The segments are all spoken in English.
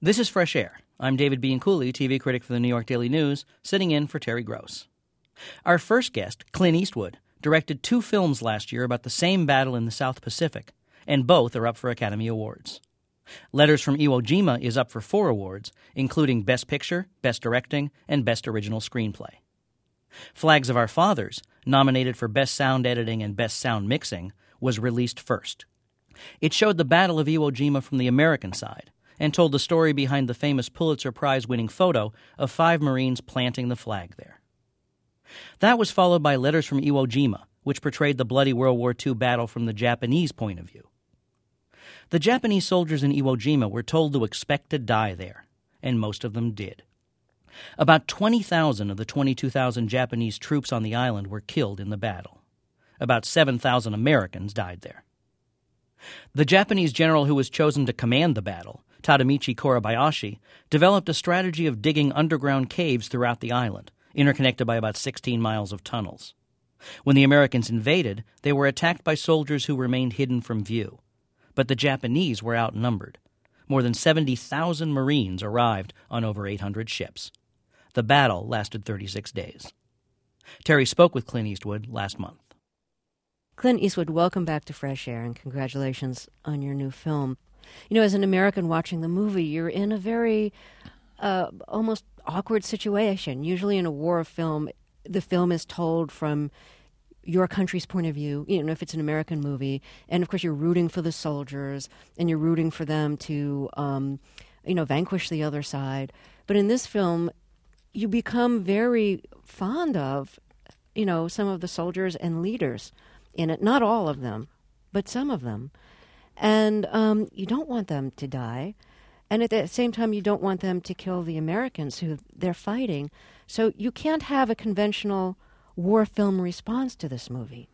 This is Fresh Air. I'm David Bianculli, TV critic for the New York Daily News, sitting in for Terry Gross. Our first guest, Clint Eastwood, directed 2 films last year about the same battle in the South Pacific, and both are up for Academy Awards. Letters from Iwo Jima is up for 4 awards, including Best Picture, Best Directing, and Best Original Screenplay. Flags of Our Fathers, nominated for Best Sound Editing and Best Sound Mixing, was released first. It showed the Battle of Iwo Jima from the American side, and told the story behind the famous Pulitzer Prize-winning photo of 5 Marines planting the flag there. That was followed by Letters from Iwo Jima, which portrayed the bloody World War II battle from the Japanese point of view. The Japanese soldiers in Iwo Jima were told to expect to die there, and most of them did. About 20,000 of the 22,000 Japanese troops on the island were killed in the battle. About 7,000 Americans died there. The Japanese general who was chosen to command the battle, Tadamichi Korebayashi, developed a strategy of digging underground caves throughout the island, interconnected by about 16 miles of tunnels. When the Americans invaded, they were attacked by soldiers who remained hidden from view. But the Japanese were outnumbered. More than 70,000 Marines arrived on over 800 ships. The battle lasted 36 days. Terry spoke with Clint Eastwood last month. Clint Eastwood, welcome back to Fresh Air, and congratulations on your new film. You know, as an American watching the movie, you're in a very almost awkward situation. Usually in a war film, the film is told from your country's point of view, you know, if it's an American movie. And, of course, you're rooting for the soldiers, and you're rooting for them to, vanquish the other side. But in this film, you become very fond of, some of the soldiers and leaders in it. Not all of them, but some of them. And you don't want them to die. And at the same time, you don't want them to kill the Americans who they're fighting. So you can't have a conventional war film response to this movie.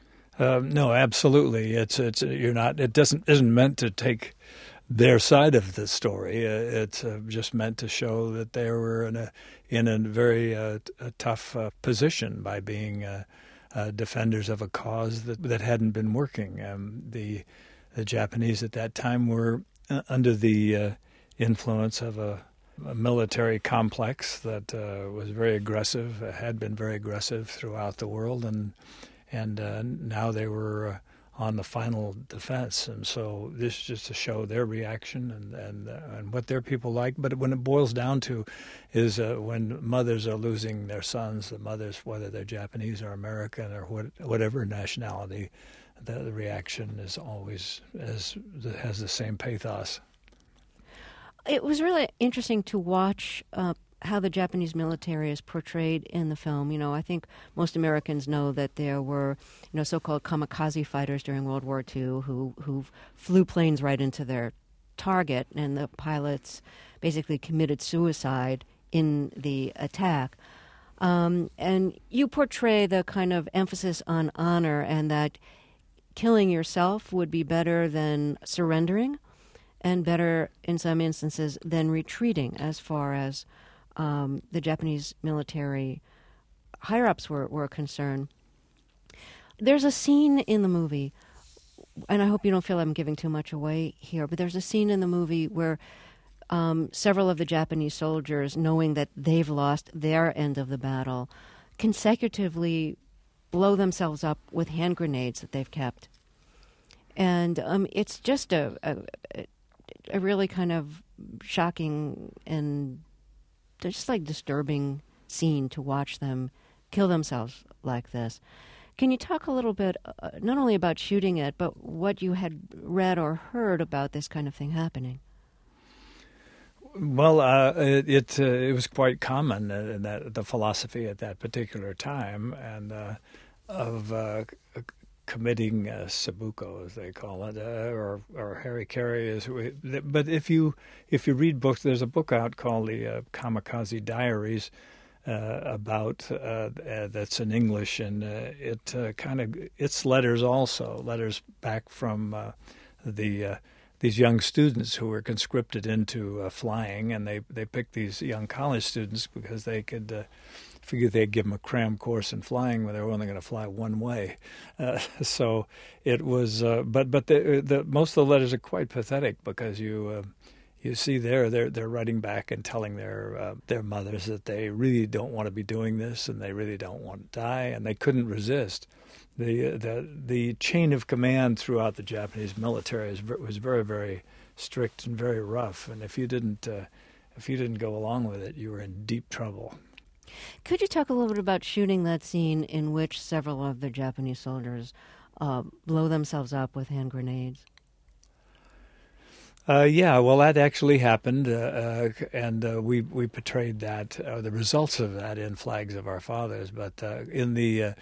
No, absolutely. Isn't meant to take their side of the story. It's just meant to show that they were in a very tough position by being defenders of a cause that hadn't been working. The Japanese at that time were under the influence of a military complex that was very aggressive, had been very aggressive throughout the world, and now they were on the final defense. And so this is just to show their reaction and what their people like. But when it boils down to is when mothers are losing their sons, the mothers, whether they're Japanese or American or whatever nationality, the reaction is always has the same pathos. It was really interesting to watch how the Japanese military is portrayed in the film. I think most Americans know that there were, so-called kamikaze fighters during World War II who flew planes right into their target, and the pilots basically committed suicide in the attack. And you portray the kind of emphasis on honor and that killing yourself would be better than surrendering, and better, in some instances, than retreating, as far as the Japanese military higher-ups were concerned. There's a scene in the movie, and I hope you don't feel I'm giving too much away here, but there's a scene in the movie where several of the Japanese soldiers, knowing that they've lost their end of the battle, consecutively blow themselves up with hand grenades that they've kept. And it's just a really kind of shocking and just like disturbing scene to watch them kill themselves like this. Can you talk a little bit, not only about shooting it, but what you had read or heard about this kind of thing happening? Well, it was quite common in the philosophy at that particular time, and of committing seppuku, as they call it, or harikari. But if you read books, there's a book out called the Kamikaze Diaries about that's in English, and it's letters also, letters back from these young students who were conscripted into flying, and they picked these young college students because they could figured they'd give them a cram course in flying when they were only going to fly one way. So it was, but the most of the letters are quite pathetic because you you see they're writing back and telling their mothers that they really don't want to be doing this and they really don't want to die, and they couldn't resist. The chain of command throughout the Japanese military was very, very strict and very rough, and if you didn't go along with it, you were in deep trouble. Could you talk a little bit about shooting that scene in which several of the Japanese soldiers blow themselves up with hand grenades? Yeah, well, that actually happened, and we portrayed that, the results of that, in Flags of Our Fathers. But in the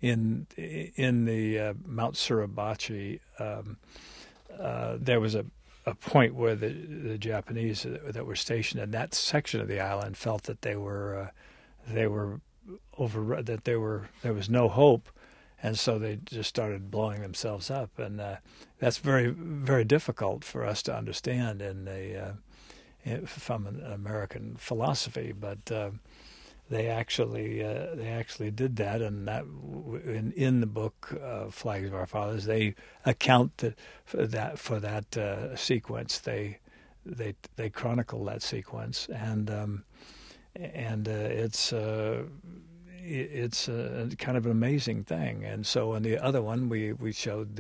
Mount Suribachi, there was a point where the Japanese that were stationed in that section of the island felt that there was no hope. And so they just started blowing themselves up, and that's very, very difficult for us to understand from an American philosophy. But they actually did that, and that in the book Flags of Our Fathers, they account for that sequence. They chronicle that sequence, and it's a kind of an amazing thing. And so in the other one, we showed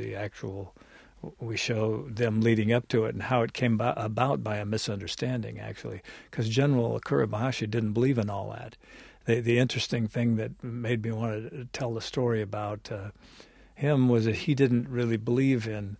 them leading up to it and how it came about by a misunderstanding, actually, because General Kuribashi didn't believe in all that. The interesting thing that made me want to tell the story about him was that he didn't really believe in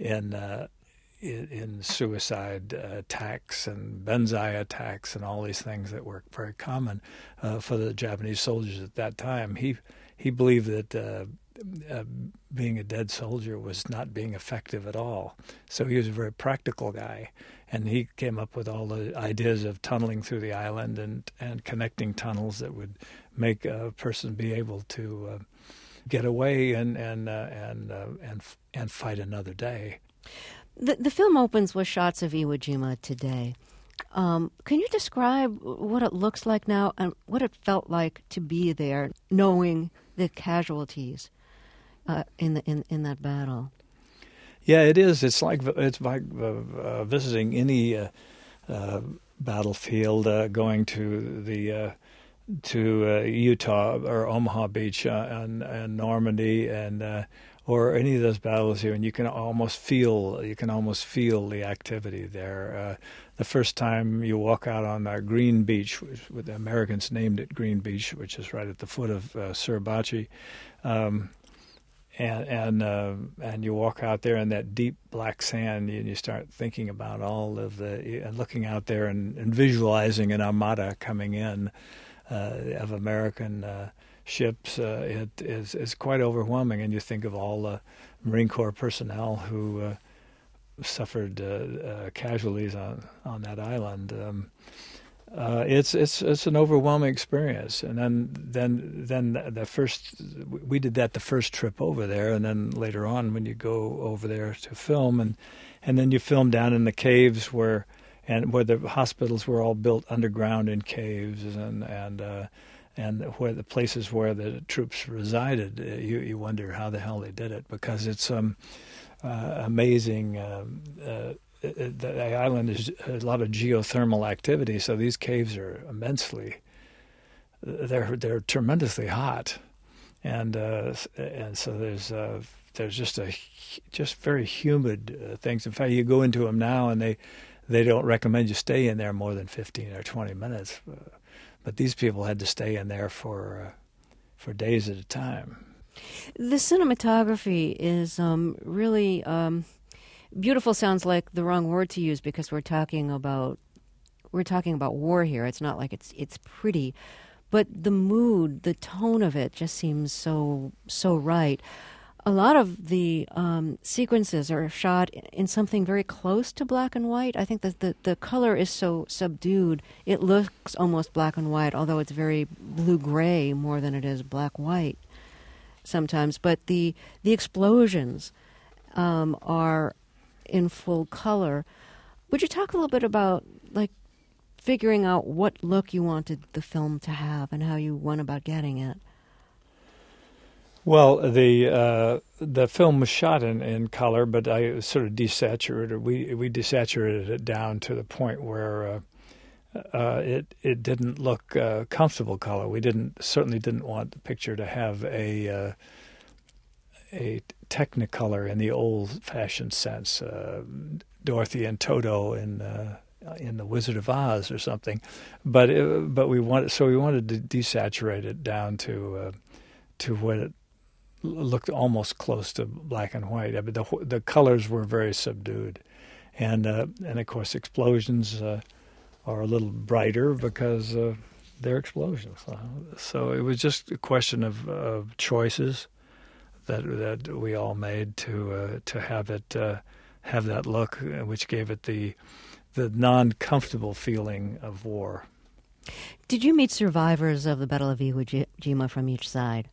suicide attacks and banzai attacks and all these things that were very common for the Japanese soldiers at that time. He believed that being a dead soldier was not being effective at all. So he was a very practical guy, and he came up with all the ideas of tunneling through the island and connecting tunnels that would make a person be able to get away and fight another day. The film opens with shots of Iwo Jima today. Can you describe what it looks like now and what it felt like to be there, knowing the casualties in that battle? Yeah, it is. It's like visiting any battlefield, going to Utah or Omaha Beach and Normandy and. Or any of those battles here, and you can almost feel the activity there. The first time you walk out on Green Beach, which the Americans named it Green Beach, which is right at the foot of Suribachi, and you walk out there in that deep black sand, and you start thinking about all of and looking out there and visualizing an armada coming in of American ships. It is quite overwhelming, and you think of all the Marine Corps personnel who suffered casualties on that island. It's an overwhelming experience. And then we did that the first trip over there, and then later on when you go over there to film, and then you film down in the caves where the hospitals were all built underground in caves, and where the places where the troops resided, you wonder how the hell they did it, because it's amazing. The island is a lot of geothermal activity, so these caves are they're tremendously hot, and so there's just very humid things. In fact, you go into them now, and they don't recommend you stay in there more than 15 or 20 minutes. But these people had to stay in there for days at a time. The cinematography is really beautiful. Sounds like the wrong word to use, because we're talking about war here. It's not like it's pretty, but the mood, the tone of it just seems so right. A lot of the sequences are shot in something very close to black and white. I think that the color is so subdued, it looks almost black and white, although it's very blue-gray more than it is black-white sometimes. But the explosions are in full color. Would you talk a little bit about, like, figuring out what look you wanted the film to have and how you went about getting it? Well, the film was shot in color, but I sort of desaturated. We desaturated it down to the point where it didn't look comfortable color. We certainly didn't want the picture to have a Technicolor in the old-fashioned sense, Dorothy and Toto in The Wizard of Oz or something, but we wanted to desaturate it down to what it looked almost close to black and white. I mean, the colors were very subdued, and of course explosions are a little brighter because they're explosions. So it was just a question of choices that we all made to have it have that look, which gave it the non-comfortable feeling of war. Did you meet survivors of the Battle of Iwo Jima from each side?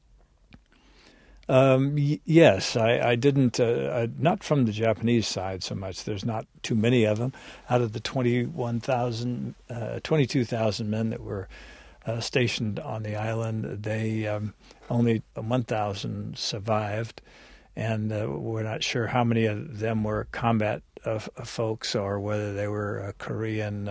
Yes, I didn't, not from the Japanese side so much. There's not too many of them. Out of the 22,000 men that were stationed on the island, they only 1,000 survived, and we're not sure how many of them were combat folks or whether they were Korean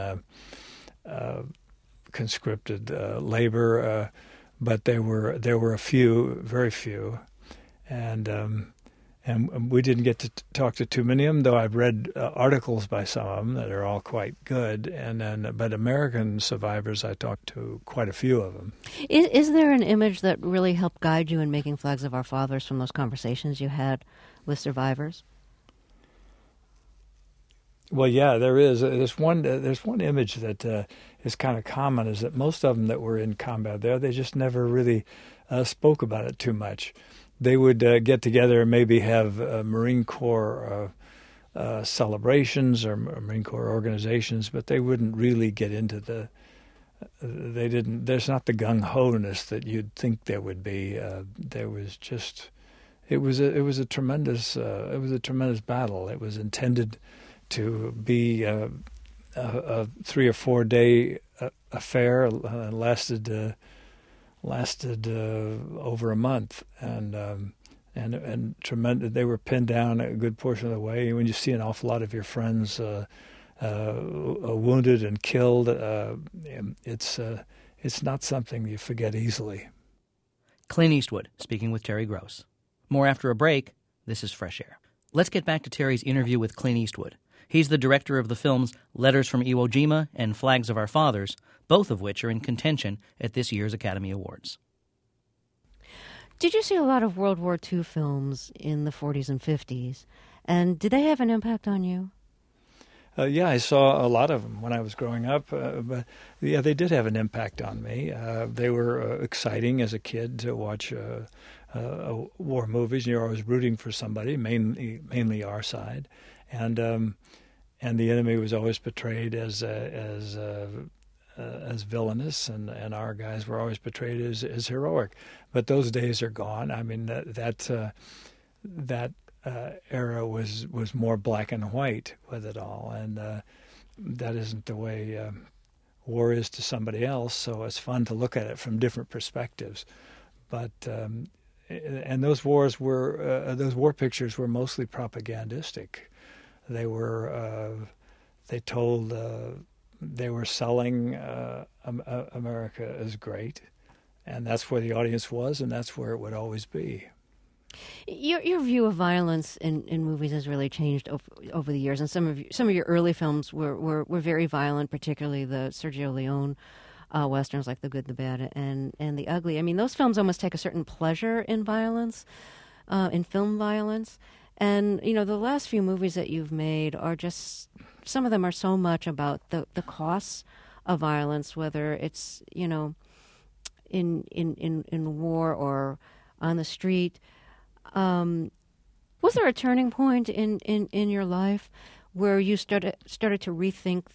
conscripted labor, but there were a few, very few. And we didn't get to talk to too many of them, though I've read articles by some of them that are all quite good. But American survivors, I talked to quite a few of them. Is there an image that really helped guide you in making Flags of Our Fathers from those conversations you had with survivors? Well, yeah, there is. There's one image that is kind of common, is that most of them that were in combat there, they just never really spoke about it too much. They would get together and maybe have Marine Corps celebrations or Marine Corps organizations, but they wouldn't really get into they didn't. There's not the gung-ho-ness that you'd think there would be. There was just. It was a tremendous battle. It was intended to be a 3 or 4 day affair. Lasted over a month, and tremendous. They were pinned down a good portion of the way. When you see an awful lot of your friends wounded and killed, it's not something you forget easily. Clint Eastwood speaking with Terry Gross. More after a break. This is Fresh Air. Let's get back to Terry's interview with Clint Eastwood. He's the director of the films Letters from Iwo Jima and Flags of Our Fathers, both of which are in contention at this year's Academy Awards. Did you see a lot of World War II films in the 40s and 50s? And did they have an impact on you? Yeah, I saw a lot of them when I was growing up. But yeah, they did have an impact on me. They were exciting as a kid to watch war movies. You're always rooting for somebody, mainly our side, and the enemy was always portrayed as villainous, and our guys were always portrayed as heroic. But those days are gone. I mean, that era was more black and white with it all, and that isn't the way war is to somebody else. So it's fun to look at it from different perspectives. But and those war pictures were mostly propagandistic. They were they were selling America as great, and that's where the audience was, and that's where it would always be. Your view of violence in movies has really changed over the years, and some of your early films were very violent, particularly the Sergio Leone westerns like The Good, the Bad, and The Ugly. I mean, those films almost take a certain pleasure in violence, in film violence. And, you know, the last few movies that you've made are just, some of them are so much about the costs of violence, whether it's, you know, in war or on the street. Was there a turning point in your life where you started to rethink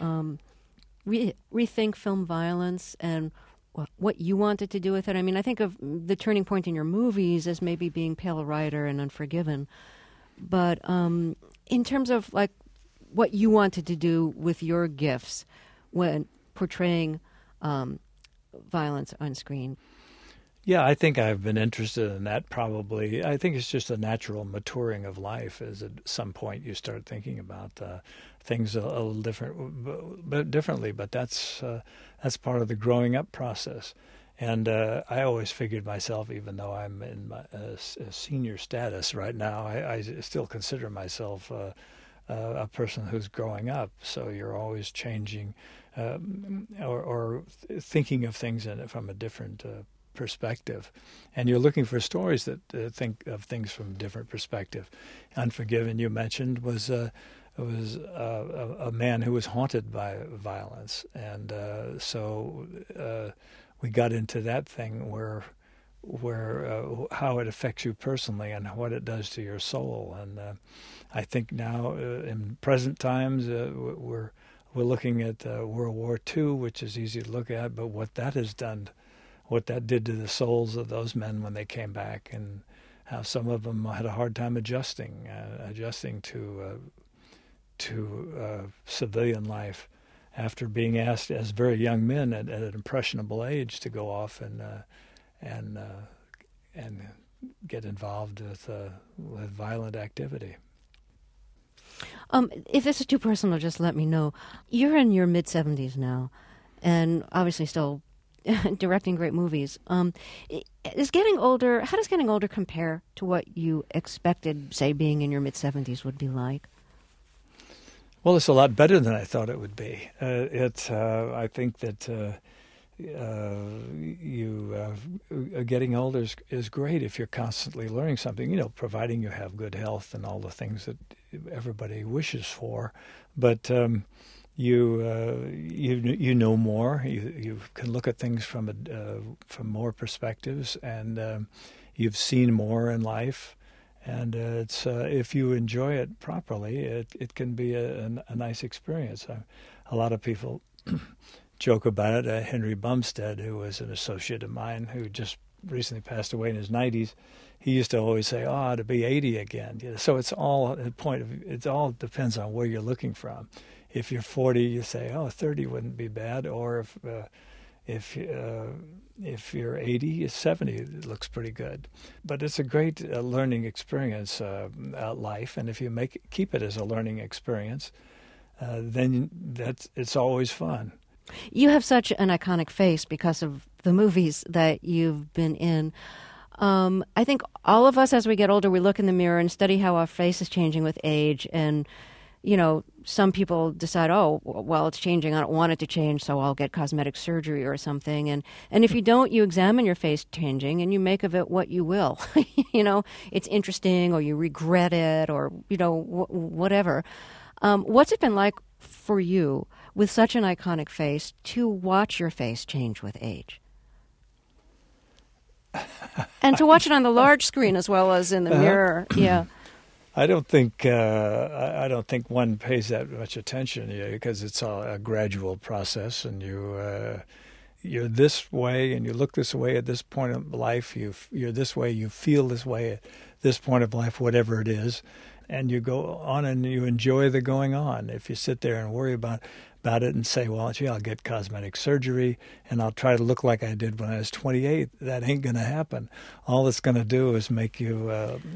rethink film violence and what you wanted to do with it? I mean, I think of the turning point in your movies as maybe being Pale Rider and Unforgiven, but in terms of like what you wanted to do with your gifts when portraying violence on screen. Yeah, I think I've been interested in that probably. I think it's just a natural maturing of life as at some point you start thinking about things a little differently, but that's part of the growing up process. And I always figured myself, even though I'm in a senior status right now, I still consider myself a person who's growing up. So you're always changing or thinking of things from a different perspective, and you're looking for stories that think of things from a different perspective. Unforgiven, you mentioned, was a man who was haunted by violence, and so we got into that thing where how it affects you personally and what it does to your soul. And I think now in present times we're looking at World War II, which is easy to look at, but what that has done, what that did to the souls of those men when they came back, and how some of them had a hard time adjusting to civilian life after being asked as very young men at an impressionable age to go off and get involved with violent activity. If this is too personal, just let me know. You're in your mid-70s now, and obviously still directing great movies. Is getting older? How does getting older compare to what you expected, say, being in your mid-70s would be like? Well, it's a lot better than I thought it would be. I think that getting older is great if you're constantly learning something. Providing you have good health and all the things that everybody wishes for. But you know more. You can look at things from more perspectives, and you've seen more in life. And it's if you enjoy it properly, it can be a nice experience. A lot of people joke about it. Henry Bumstead, who was an associate of mine, who just recently passed away in his 90s, he used to always say, to be 80 again. So it's all it all depends on where you're looking from. If you're 40, you say, 30 wouldn't be bad, or if you're 80, 70, it looks pretty good. But it's a great learning experience, life, and if you keep it as a learning experience, then it's always fun. You have such an iconic face because of the movies that you've been in. I think all of us, as we get older, we look in the mirror and study how our face is changing with age. And, some people decide, it's changing. I don't want it to change, so I'll get cosmetic surgery or something. And if you don't, you examine your face changing and you make of it what you will. It's interesting, or you regret it, or, whatever. What's it been like for you with such an iconic face to watch your face change with age? And to watch it on the large screen as well as in the mirror. Yeah. I don't think one pays that much attention because it's a gradual process, and you're this way and you look this way at this point of life. You're this way, you feel this way at this point of life, whatever it is, and you go on and you enjoy the going on. If you sit there and worry about it and say, well, gee, I'll get cosmetic surgery and I'll try to look like I did when I was 28, that ain't going to happen. All it's going to do is make you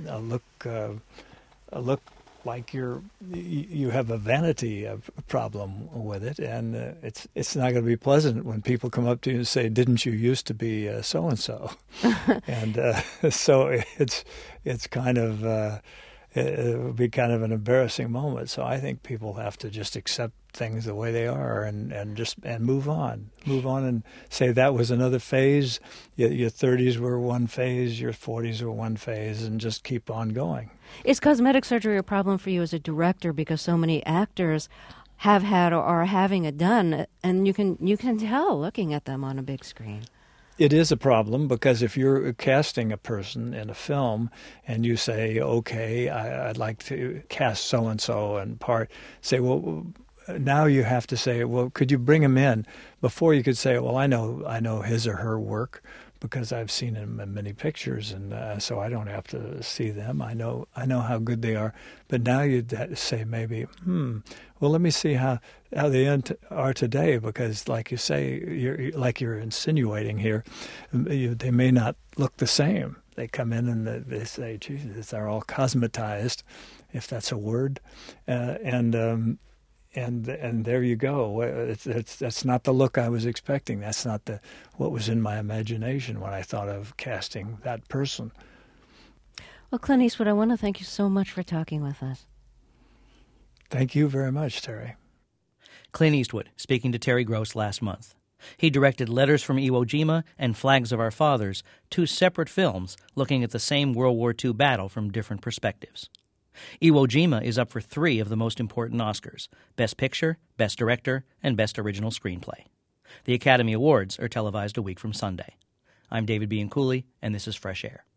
look like you have a vanity problem with it, and it's not going to be pleasant when people come up to you and say, "Didn't you used to be so and so?" And so it's kind of it would be kind of an embarrassing moment. So I think people have to just accept things the way they are and move on and say that was another phase. Your 30s were one phase, your 40s were one phase, and just keep on going. Is cosmetic surgery a problem for you as a director, because so many actors have had or are having it done, and you can tell looking at them on a big screen? It is a problem, because if you're casting a person in a film and you say, okay, I'd like to cast so-and-so and say, well, now you have to say, well, could you bring him in? Before you could say, well, I know his or her work because I've seen them in many pictures, and so I don't have to see them. I know how good they are. But now you'd say maybe, well, let me see how they are today, because, like you say, you're insinuating here, they may not look the same. They come in and they say, "Jesus, they're all cosmetized," if that's a word, and there you go. That's not the look I was expecting. That's not what was in my imagination when I thought of casting that person. Well, Clint Eastwood, I want to thank you so much for talking with us. Thank you very much, Terry. Clint Eastwood speaking to Terry Gross last month. He directed Letters from Iwo Jima and Flags of Our Fathers, 2 separate films looking at the same World War II battle from different perspectives. Iwo Jima is up for 3 of the most important Oscars: Best Picture, Best Director, and Best Original Screenplay. The Academy Awards are televised a week from Sunday. I'm David Bianculli, and this is Fresh Air.